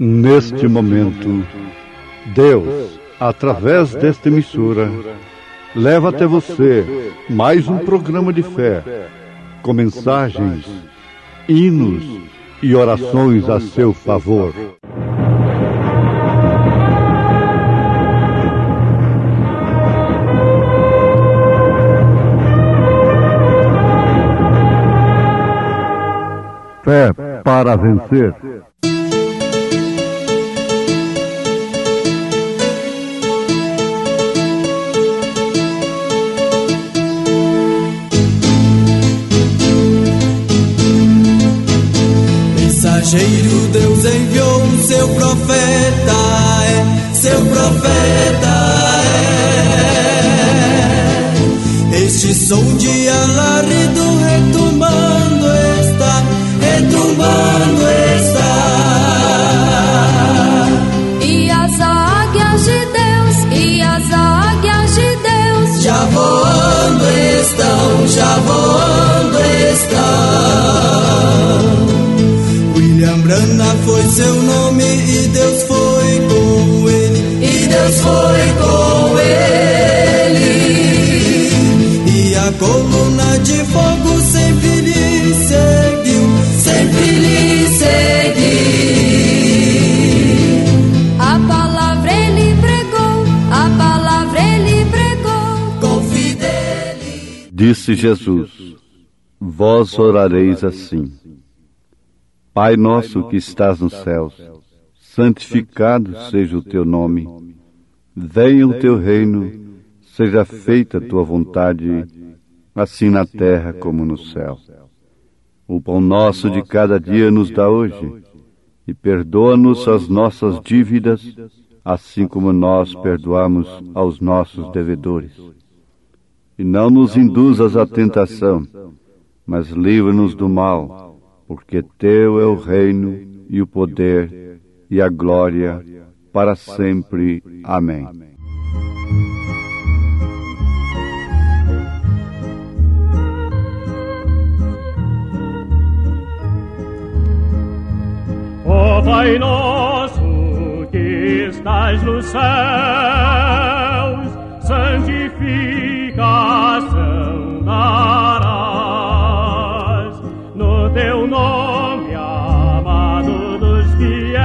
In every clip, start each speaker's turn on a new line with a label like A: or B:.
A: Neste momento, Deus, através desta emissora, leva até você mais um programa de fé, com mensagens, hinos e orações a seu favor. Fé para vencer.
B: Mensageiro, Deus enviou o seu profeta, seu profeta é. Este som de alarido retumbando está, retumbando está.
C: E as águias de Deus, e as águias de Deus
B: já voando estão, já voando estão. William Branham foi seu nome e Deus foi com ele, e Deus foi com ele. E a coluna de fogo sempre lhe seguiu, sempre lhe seguiu.
C: A palavra ele pregou, a palavra ele pregou
B: com fidelidade.
A: Disse Jesus: vós orareis assim: Pai nosso que estás nos céus, santificado seja o teu nome. Venha o teu reino, seja feita a tua vontade, assim na terra como no céu. O pão nosso de cada dia nos dá hoje, e perdoa-nos as nossas dívidas, assim como nós perdoamos aos nossos devedores. E não nos induzas à tentação, mas livra-nos do mal, porque teu é o reino e o poder e a glória para sempre. Amém.
D: Ó Pai nosso que estás nos céus, santificação darás no teu nome, amado dos fiéis,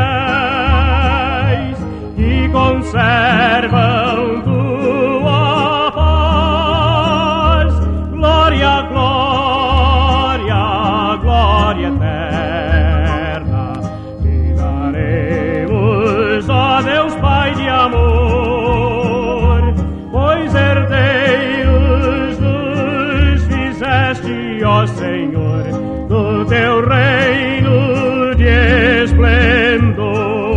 D: que conservam tua paz. Glória, glória, glória eterna, te daremos, ó Deus Pai de amor, pois herdeiros nos fizeste, ó Senhor, do teu reino de esplendor.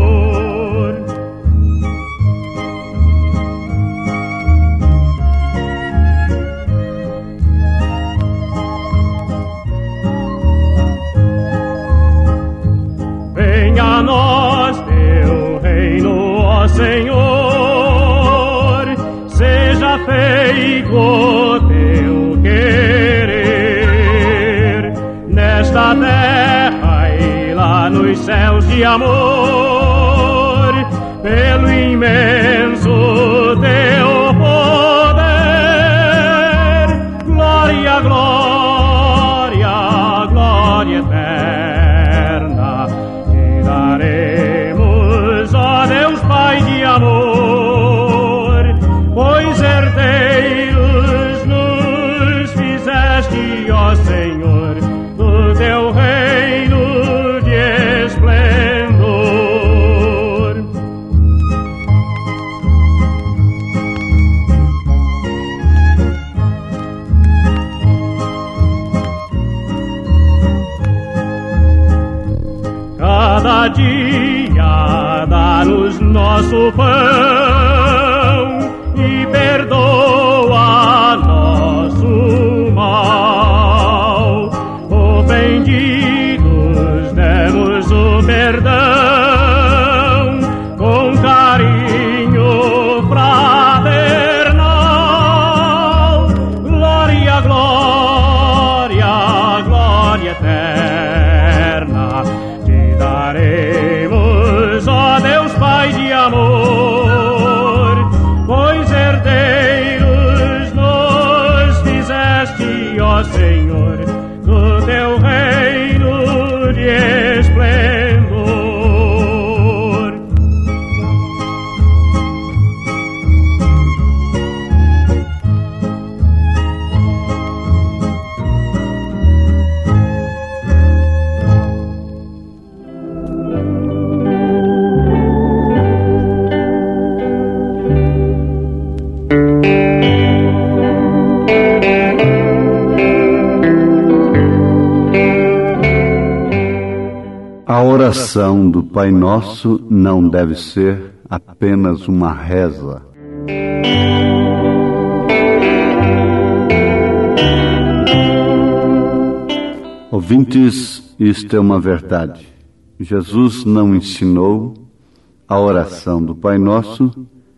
D: Venha a nós teu reino, ó Senhor, seja feito o teu querer, nesta terra e lá nos céus de amor, pelo imenso teu poder. Glória, glória, glória eterna, te daremos, ó Deus Pai de amor, pois herdeiros nos fizeste, ó Senhor, do teu reino de esplendor. Cada dia dá-nos nosso pão e perdoa nosso mal. Ofendidos demos o perdão com carinho fraternal. Glória, glória, glória eterna, te daremos, ó
A: oração do Pai Nosso não deve ser apenas uma reza. Ouvintes, isto é uma verdade. Jesus não ensinou a oração do Pai Nosso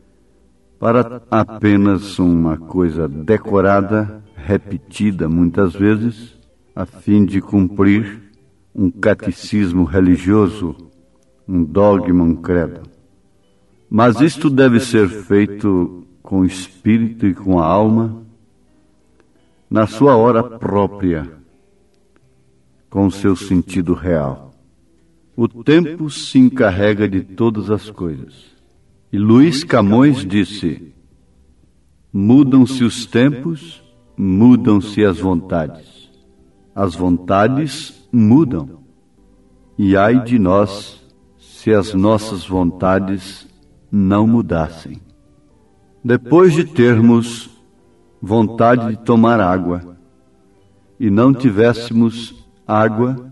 A: para apenas uma coisa decorada, repetida muitas vezes, a fim de cumprir um catecismo religioso, um dogma, um credo. Mas isto deve ser feito com o espírito e com a alma, na sua hora própria, com o seu sentido real. O tempo se encarrega de todas as coisas. E Luís Camões disse: mudam-se os tempos, mudam-se as vontades. As vontades mudam. E ai de nós, se as nossas vontades não mudassem. Depois de termos vontade de tomar água e não tivéssemos água,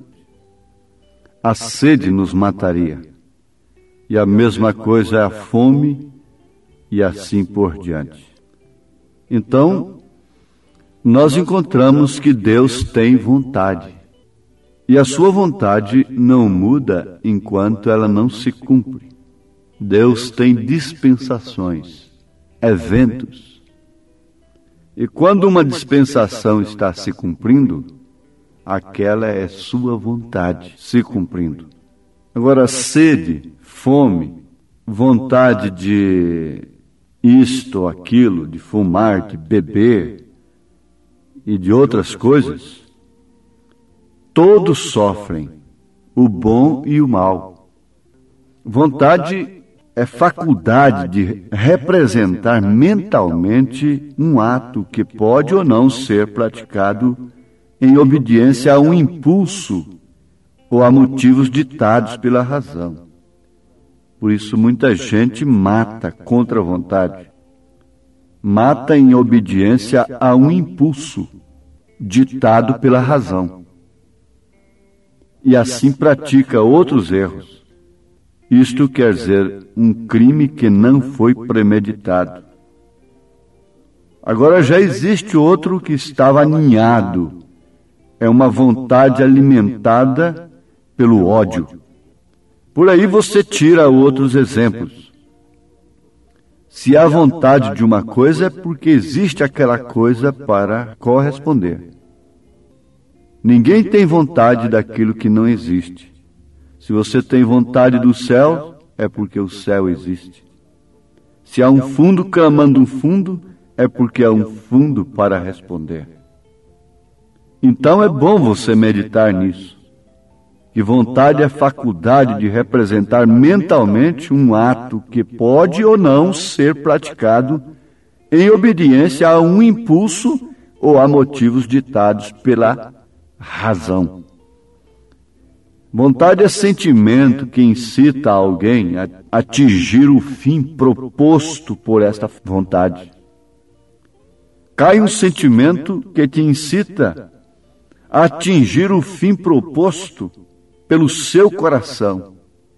A: a sede nos mataria. E a mesma coisa é a fome e assim por diante. Então, nós encontramos que Deus tem vontade. E a sua vontade não muda enquanto ela não se cumpre. Deus tem dispensações, eventos. E quando uma dispensação está se cumprindo, aquela é sua vontade se cumprindo. Agora, sede, fome, vontade de isto ou aquilo, de fumar, de beber e de outras coisas, todos sofrem, o bom e o mal. Vontade é faculdade de representar mentalmente um ato que pode ou não ser praticado em obediência a um impulso ou a motivos ditados pela razão. Por isso muita gente mata contra a vontade. Mata em obediência a um impulso ditado pela razão. E assim pratica outros erros. Isto quer dizer um crime que não foi premeditado. Agora já existe outro que estava aninhado. É uma vontade alimentada pelo ódio. Por aí você tira outros exemplos. Se há vontade de uma coisa, é porque existe aquela coisa para corresponder. Ninguém tem vontade daquilo que não existe. Se você tem vontade do céu, é porque o céu existe. Se há um fundo clamando um fundo, é porque há um fundo para responder. Então é bom você meditar nisso. Que vontade é a faculdade de representar mentalmente um ato que pode ou não ser praticado em obediência a um impulso ou a motivos ditados pela razão. Vontade é sentimento que incita alguém a atingir o fim proposto por esta vontade. Cai um sentimento que te incita a atingir o fim proposto pelo seu coração.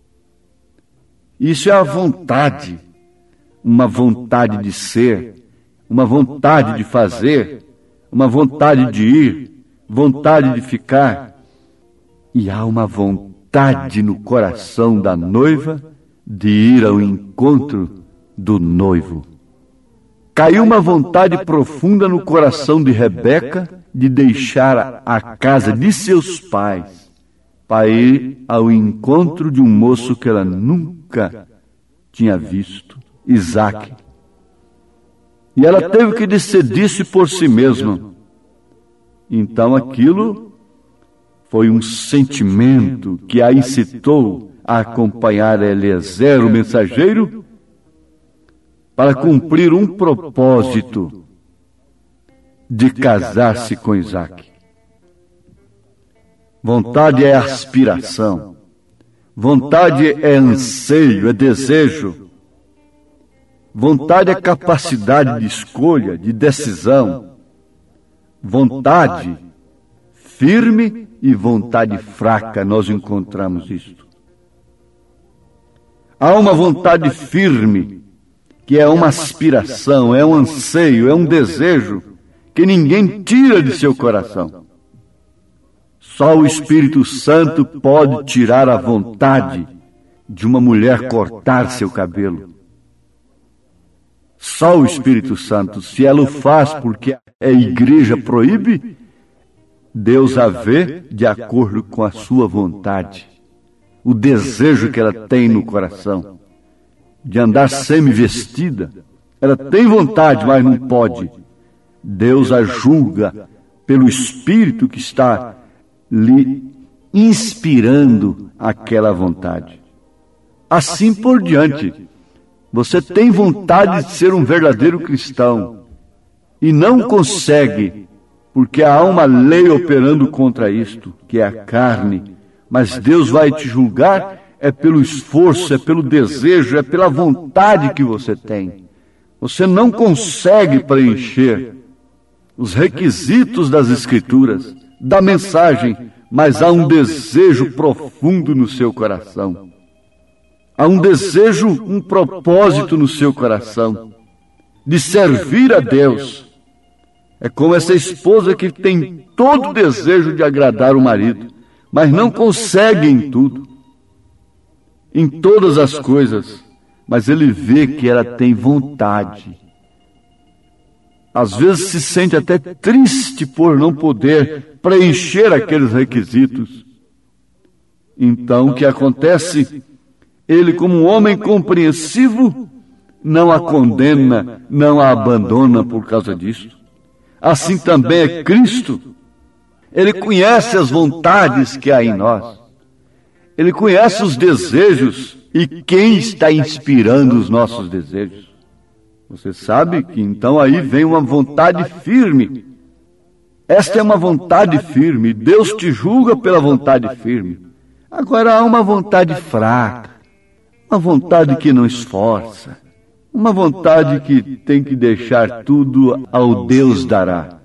A: Isso é a vontade, uma vontade de ser, uma vontade de fazer, uma vontade de ir, vontade de ficar. E há uma vontade no coração da noiva de ir ao encontro do noivo. Caiu uma vontade profunda no coração de Rebeca de deixar a casa de seus pais para ir ao encontro de um moço que ela nunca tinha visto, Isaque. E ela teve que decidir-se por si mesma. Então aquilo foi um sentimento que a incitou a acompanhar Eliezer, o mensageiro, para cumprir um propósito de casar-se com Isaque. Vontade é aspiração, vontade é anseio, é desejo. Vontade é capacidade de escolha, de decisão. Vontade firme e vontade fraca, nós encontramos isto. Há uma vontade firme, que é uma aspiração, é um anseio, é um desejo, que ninguém tira de seu coração. Só o Espírito Santo pode tirar a vontade de uma mulher cortar seu cabelo. Só o Espírito Santo. Se ela o faz porque a igreja proíbe, Deus a vê de acordo com a sua vontade. O desejo que ela tem no coração de andar semi-vestida. Ela tem vontade, mas não pode. Deus a julga pelo Espírito que está lhe inspirando aquela vontade. Assim por diante. Você tem vontade de ser um verdadeiro cristão e não consegue, porque há uma lei operando contra isto, que é a carne. Mas Deus vai te julgar é pelo esforço, é pelo desejo, é pela vontade que você tem. Você não consegue preencher os requisitos das Escrituras, da mensagem, mas há um desejo profundo no seu coração. Há um desejo, um propósito no seu coração de servir a Deus. É como essa esposa que tem todo o desejo de agradar o marido, mas não consegue em tudo, em todas as coisas, mas ele vê que ela tem vontade. Às vezes se sente até triste por não poder preencher aqueles requisitos. Então, o que acontece? Ele, como um homem compreensivo, não a condena, não a abandona por causa disso. Assim também é Cristo. Ele conhece as vontades que há em nós. Ele conhece os desejos e quem está inspirando os nossos desejos. Você sabe que então aí vem uma vontade firme. Esta é uma vontade firme. Deus te julga pela vontade firme. Agora há uma vontade fraca, uma vontade que não esforça, uma vontade que tem que deixar tudo ao Deus dará.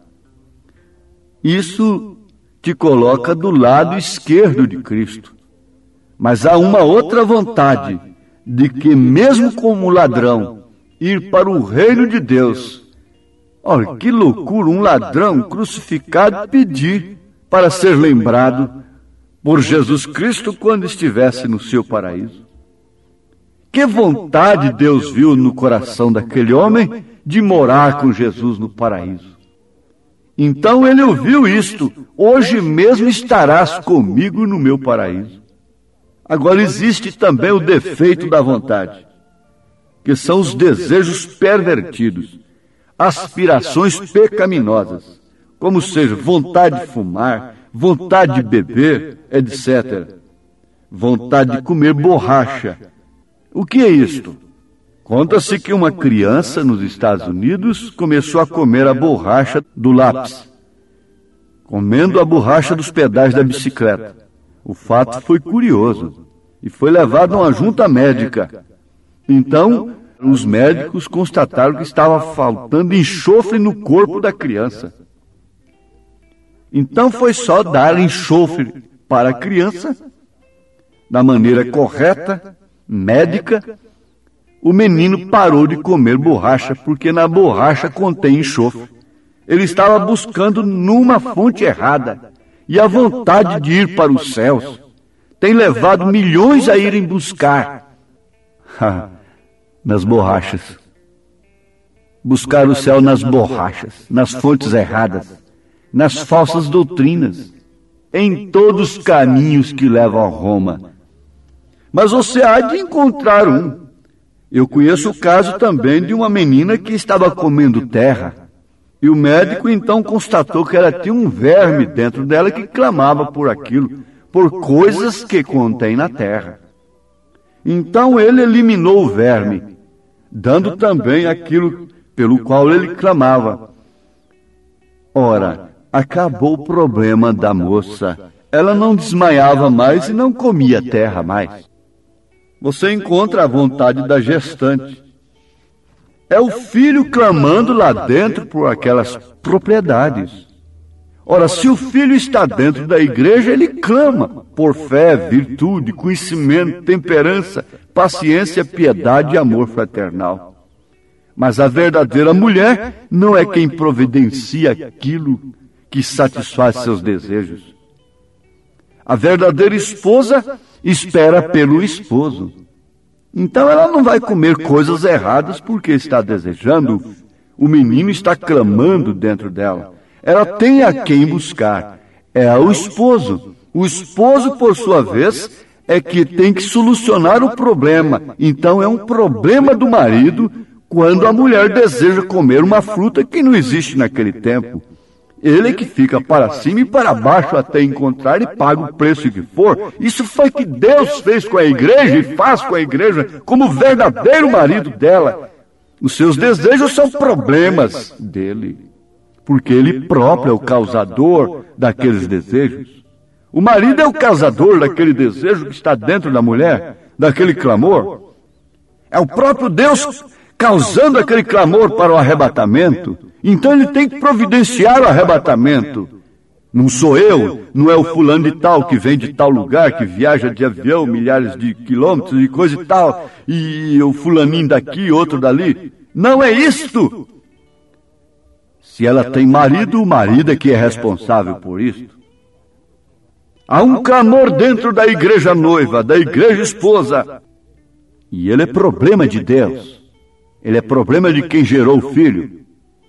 A: Isso te coloca do lado esquerdo de Cristo. Mas há uma outra vontade, de que mesmo como ladrão, ir para o reino de Deus. Olha, que loucura, um ladrão crucificado pedir para ser lembrado por Jesus Cristo quando estivesse no seu paraíso. Que vontade Deus viu no coração daquele homem de morar com Jesus no paraíso. Então ele ouviu isto: hoje mesmo estarás comigo no meu paraíso. Agora existe também o defeito da vontade, que são os desejos pervertidos, aspirações pecaminosas, como seja vontade de fumar, vontade de beber, etc. Vontade de comer borracha. O que é isto? Conta-se que uma criança nos Estados Unidos começou a comer a borracha do lápis, comendo a borracha dos pedais da bicicleta. O fato foi curioso e foi levado a uma junta médica. Então, os médicos constataram que estava faltando enxofre no corpo da criança. Então foi só dar enxofre para a criança, da maneira correta, médica. O menino parou de comer borracha, porque na borracha contém enxofre. Ele estava buscando numa fonte errada. E a vontade de ir para os céus tem levado milhões a irem buscar nas borrachas. Buscar o céu nas borrachas, nas fontes erradas, nas falsas doutrinas, em todos os caminhos que levam a Roma. Mas você há de encontrar um. Eu conheço o caso também de uma menina que estava comendo terra. E o médico então constatou que ela tinha um verme dentro dela que clamava por aquilo, por coisas que contém na terra. Então ele eliminou o verme, dando também aquilo pelo qual ele clamava. Ora, acabou o problema da moça. Ela não desmaiava mais e não comia terra mais. Você encontra a vontade da gestante. É o filho clamando lá dentro por aquelas propriedades. Ora, se o filho está dentro da igreja, ele clama por fé, virtude, conhecimento, temperança, paciência, piedade e amor fraternal. Mas a verdadeira mulher não é quem providencia aquilo que satisfaz seus desejos. A verdadeira esposa espera pelo esposo. Então ela não vai comer coisas erradas porque está desejando. O menino está clamando dentro dela. Ela tem a quem buscar. É o esposo. O esposo, por sua vez, é que tem que solucionar o problema. Então é um problema do marido quando a mulher deseja comer uma fruta que não existe naquele tempo. Ele que fica para cima e para baixo até encontrar e paga o preço que for. Isso foi que Deus fez com a igreja e faz com a igreja como verdadeiro marido dela. Os seus desejos são problemas dele, porque ele próprio é o causador daqueles desejos. O marido é o causador daquele desejo que está dentro da mulher, daquele clamor. É o próprio Deus causando aquele clamor para o arrebatamento. Então ele tem que providenciar o arrebatamento. Não sou eu, não é o fulano de tal que vem de tal lugar, que viaja de avião milhares de quilômetros e coisa e tal, e o fulaninho daqui, outro dali. Não é isto. Se ela tem marido, o marido é que é responsável por isto. Há um clamor dentro da igreja noiva, da igreja esposa. E ele é problema de Deus. Ele é problema de quem gerou o filho.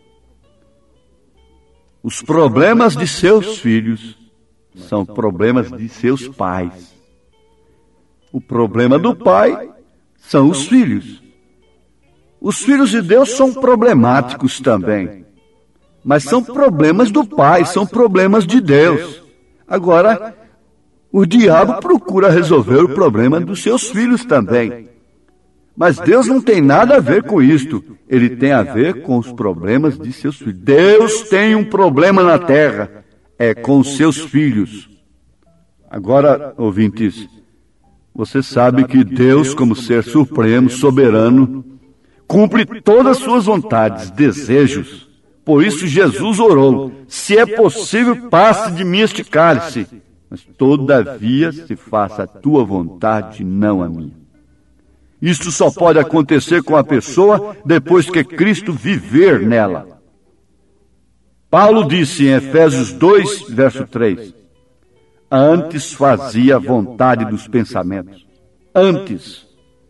A: Os problemas de seus filhos são problemas de seus pais. O problema do pai são os filhos. Os filhos de Deus são problemáticos também. Mas são problemas do pai, são problemas de Deus. Agora, o diabo procura resolver o problema dos seus filhos também. Mas Deus não tem nada a ver com isto. Ele tem a ver com os problemas de seus filhos. Deus tem um problema na terra. É com os seus filhos. Agora, ouvintes, você sabe que Deus, como ser supremo, soberano, cumpre todas as suas vontades, desejos. Por isso Jesus orou: se é possível, passe de mim este cálice. Mas todavia se faça a tua vontade, não a minha. Isto só pode acontecer com a pessoa depois que Cristo viver nela. Paulo disse em Efésios 2, verso 3, antes fazia a vontade dos pensamentos. Antes.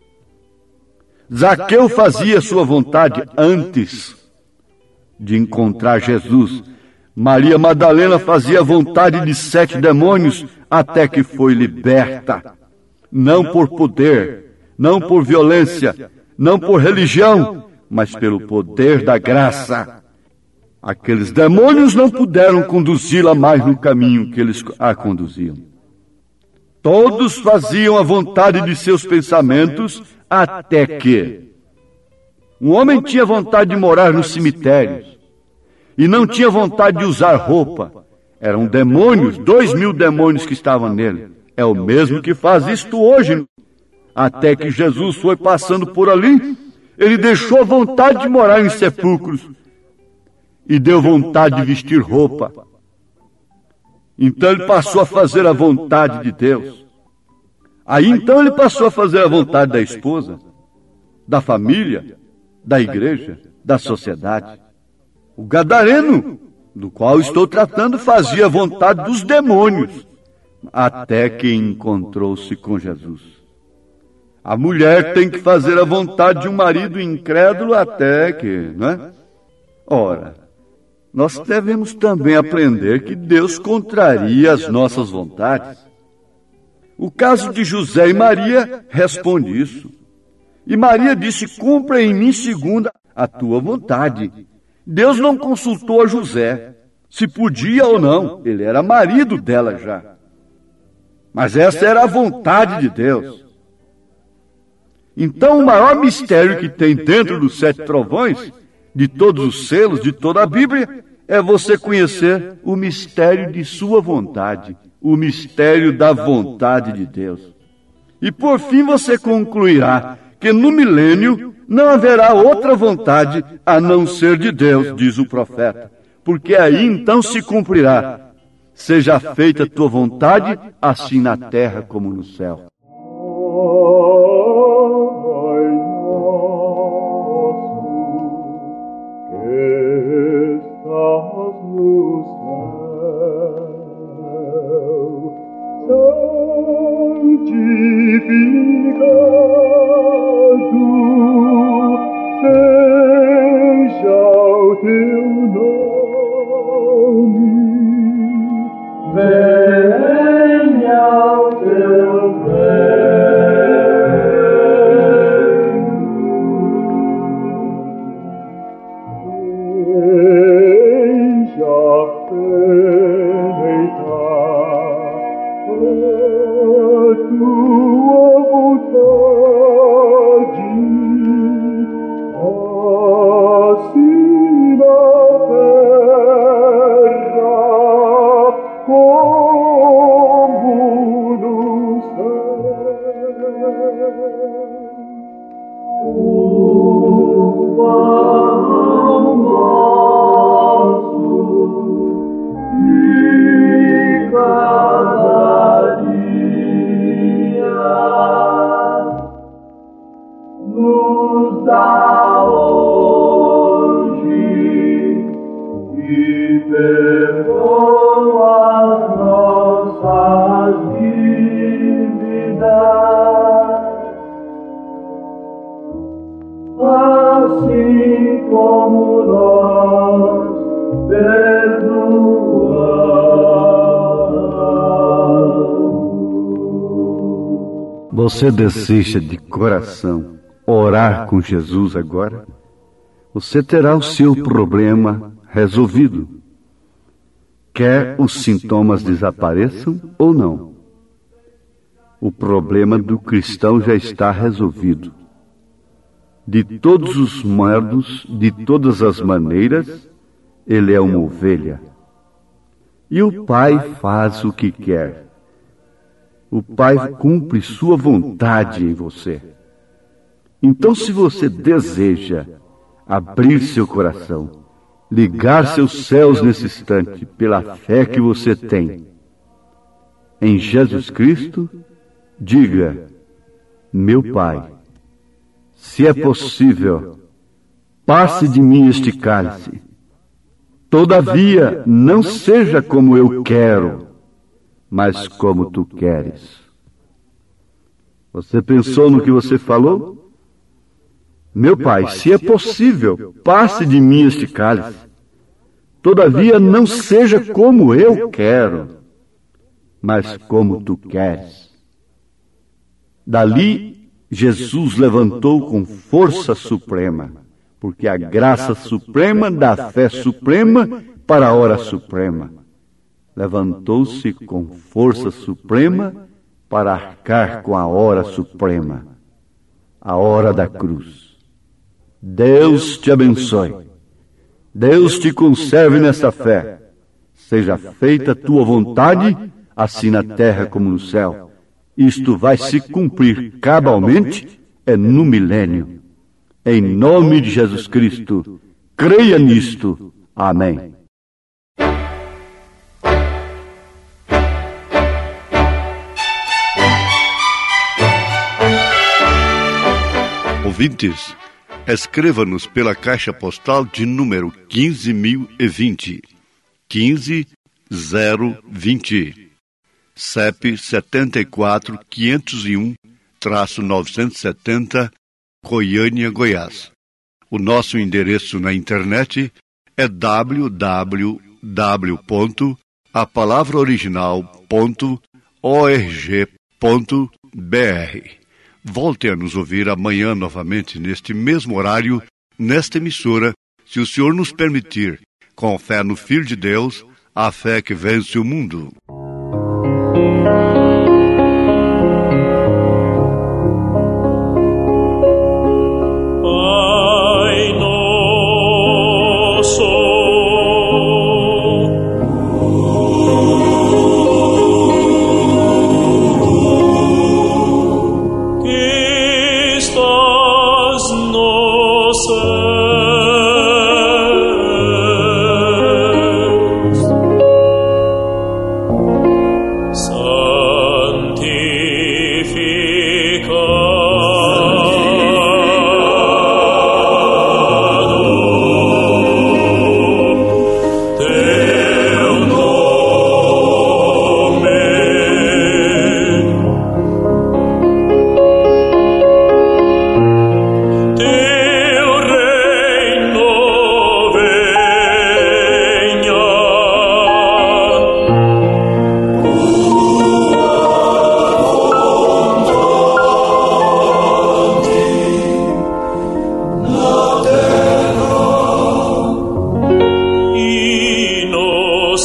A: Zaqueu fazia sua vontade antes de encontrar Jesus. Maria Madalena fazia a vontade de 7 demônios até que foi liberta. Não por poder, não por violência, não por religião, mas pelo poder da graça. Aqueles demônios não puderam conduzi-la mais no caminho que eles a conduziam. Todos faziam a vontade de seus pensamentos até que um homem tinha vontade de morar nos cemitérios e não tinha vontade de usar roupa. Eram demônios, 2.000 demônios que estavam nele. É o mesmo que faz isto hoje. Até que Jesus foi passando por ali, ele deixou a vontade de morar em sepulcros e deu vontade de vestir roupa. Então ele passou a fazer a vontade de Deus. Aí então ele passou a fazer a vontade da esposa, da família, da igreja, da sociedade. O gadareno, do qual estou tratando, fazia a vontade dos demônios, até que encontrou-se com Jesus. A mulher tem que fazer a vontade de um marido incrédulo até que, não é? Ora, nós devemos também aprender que Deus contraria as nossas vontades. O caso de José e Maria responde isso. E Maria disse: cumpra em mim segundo a tua vontade. Deus não consultou a José se podia ou não. Ele era marido dela já. Mas essa era a vontade de Deus. Então, o maior mistério que tem dentro dos 7 trovões, de todos os selos, de toda a Bíblia, é você conhecer o mistério de sua vontade, o mistério da vontade de Deus. E por fim você concluirá que no milênio não haverá outra vontade a não ser de Deus, diz o profeta, porque aí então se cumprirá: seja feita a tua vontade, assim na terra como no céu.
D: estás no céu, santificado seja o teu nome, venha o teu
A: Você deseja de coração orar com Jesus agora? Você terá o seu problema resolvido. Quer os sintomas desapareçam ou não? O problema do cristão já está resolvido. De todos os modos, de todas as maneiras, ele é uma ovelha. E o Pai faz o que quer. O Pai cumpre sua vontade em você. Então, se você deseja abrir seu coração, ligar seus céus nesse instante pela fé que você tem em Jesus Cristo, diga: meu Pai, se é possível, passe de mim este cálice. Todavia, não seja como eu quero, mas como tu queres. Você pensou no que você falou? Meu Pai, se é possível, passe de mim este cálice. Todavia, não seja como eu quero, mas como tu queres. Dali, Jesus levantou com força suprema, porque a graça suprema dá fé suprema para a hora suprema. Levantou-se com força suprema para arcar com a hora suprema, a hora da cruz. Deus te abençoe. Deus te conserve nessa fé. Seja feita a tua vontade, assim na terra como no céu. Isto vai se cumprir cabalmente no milênio. Em nome de Jesus Cristo, creia nisto. Amém.
E: Ouvintes, escreva-nos pela caixa postal de número 15.020, 15020, CEP 74.501-970, Goiânia, Goiás. O nosso endereço na internet é www.apalavraoriginal.org.br. Volte a nos ouvir amanhã novamente neste mesmo horário, nesta emissora, se o Senhor nos permitir, com fé no Filho de Deus, a fé que vence o mundo.
D: So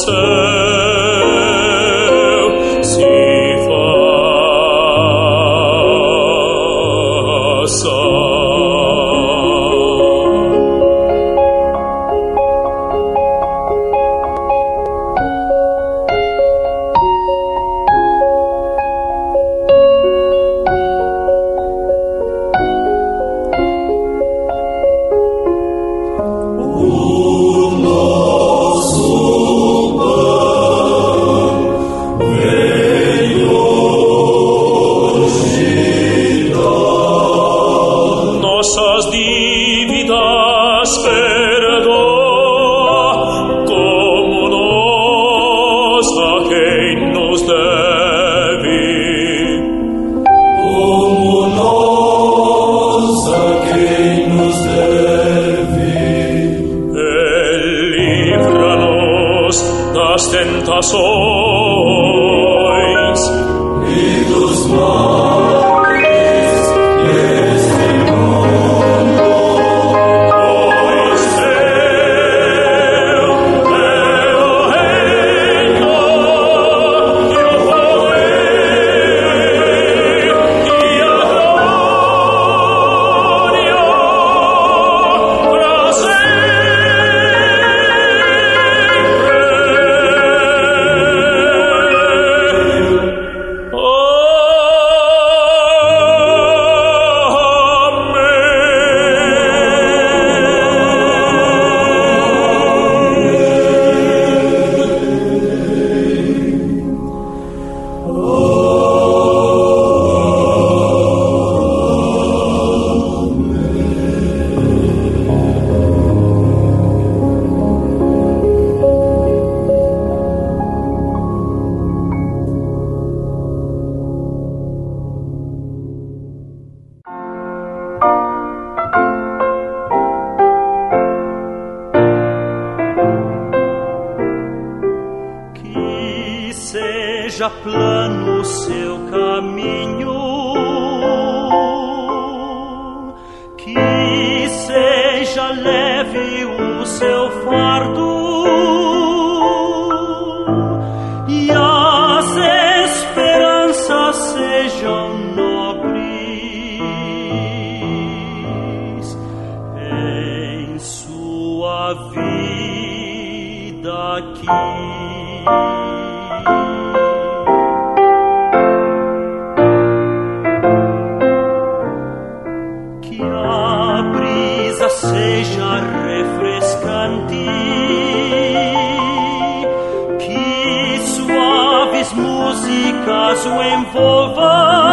F: seja plano o seu caminho, que seja leve o seu fardo, e as esperanças sejam nobres em sua vida aqui. Que a brisa seja refrescante, que suaves músicas o envolvam.